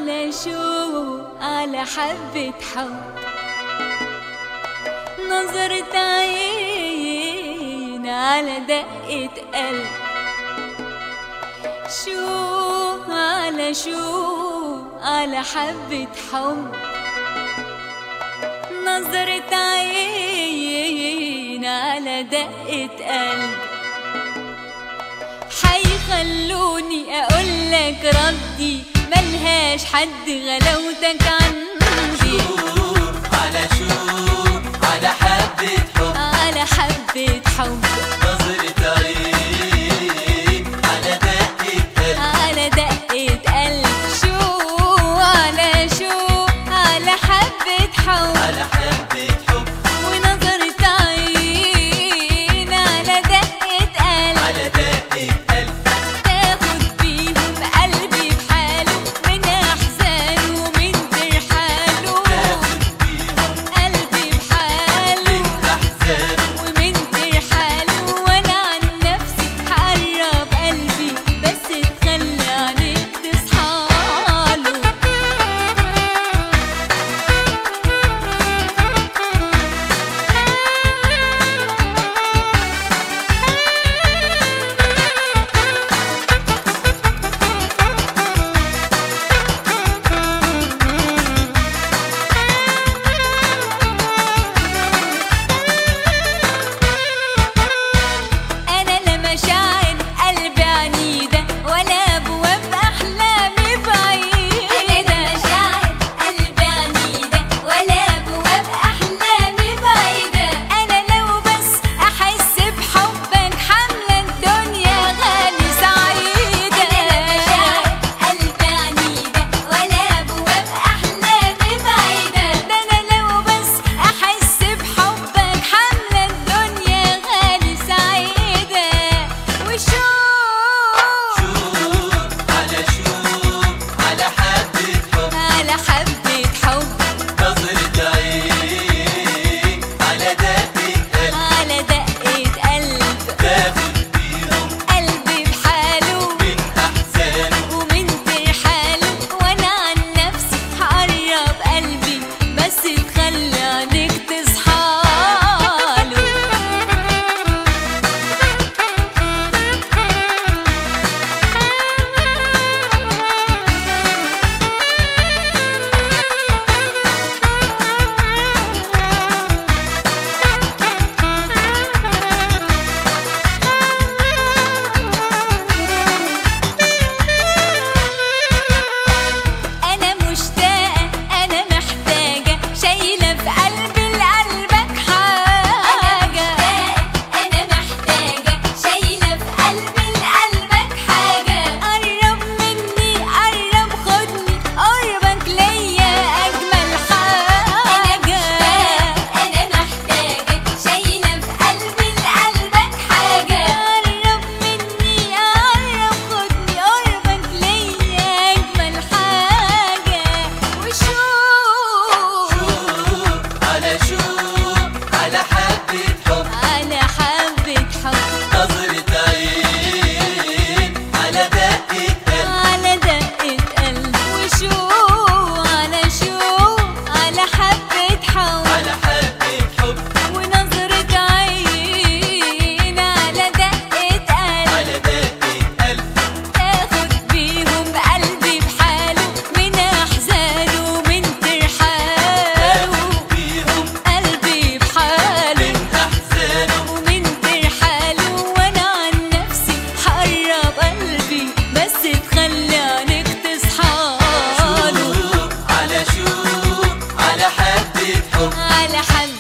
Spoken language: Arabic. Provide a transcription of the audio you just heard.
على شوق على حبة حب، نظرة عين على دقة قلب، شوق على شوق على حبة حب، نظرة عين على دقة قلب، حيخلوني أقولك ردي ملهاش حد غلاوتك عندي. شوق على شوق على حبة حب، على حبة حب، نظرة عين على دقة قلب، على دقة قلب، شوق على شوق على حبة حب، على حبة حب، ونظرة عين على دقة قلب، على دقة قلب، تاخد بيهم قلبي بحاله من أحزانه ومن ترحاله، تاخد بيهم قلبي بحاله من أحزانه ومن ترحاله، وأنا عن نفسي هقرب قلبي بس تخلي عنك تصحاله. أنا لا مشاعر قلبي عنيدة ولا أبواب أحلامي بعيدة، أنا لا مشاعر قلبي عنيدة ولا أبواب أحلامي بعيدة، أنا لو بس أحس بحبك حاملة الدنيا غالي سعيدة، أنا لا مشاعر قلبي عنيدة ولا أبواب أحلامي بعيدة، ده أنا لو بس أحس بحبك حاملة الدنيا غالي سعيدة، وشوق شوق على شوق على حبة حب، على حبة حب، نظرة عين على دقة قلب، على دقة قلب، تاخد بيهم قلبي بحاله من أحزانه ومن ترحاله، وأنا عن نفسي هقرب قلبي بس تخلي عنك تصحاله. أنا مشتاقة أنا محتاجة شايلة في قلبي لقلبك حاجة، أنا محتاجة شايلة في قلبي لقلبك حاجة، قرب مني قرب خدني قربك ليا أجمل حاجة، أنا محتاجة شايلة في قلبي لقلبك حاجة، قرب مني قرب خدني قربك ليا أجمل حاجة، وشوق شوق على شوق على حبة حب، على حبة حب، نظرة عين على دقة قلب، على دقة قلب، وشوق على شوق على حبة حب، على حبة حب، ونظرة عين على دقة قلب، على دقة قلب، تاخد بيهم قلبي بحاله من أحزانه ومن ترحاله، بيهم قلبي بحاله من أحزانه ومن ترحاله، وأنا عن نفسي هقرب قلبي بس تخلي عنك تصحاله. شوق على شوق على حبة حب، على حبة